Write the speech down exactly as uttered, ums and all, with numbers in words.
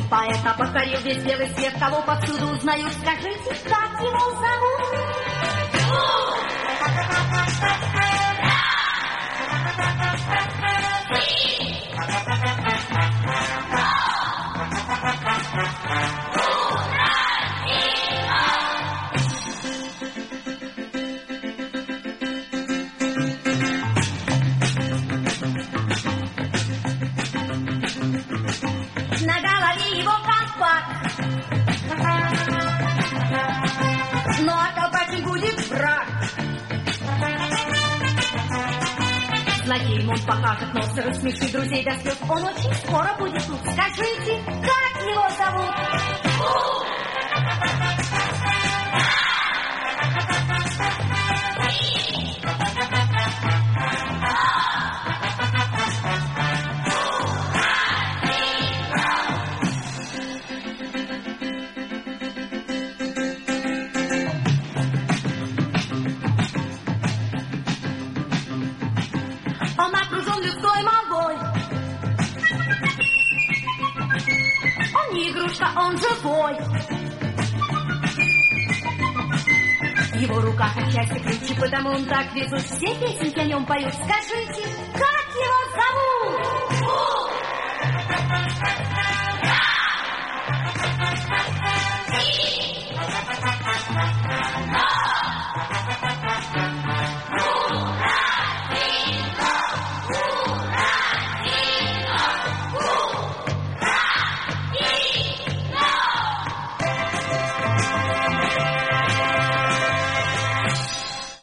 поэта покорил весь белый свет, кого повсюду узнают. Скажите, как его зовут? На голове его колпак, но а колпак будет враг. Злодеем он покажет нос и рассмешит друзей до слез. Он очень скоро будет тут. Скажите, как его зовут? Он окружен людской молвой. Он не игрушка, он живой. В его руках отчасти ключи, потому он так везут. Все песенки о нем поют. Скажите, как его зовут?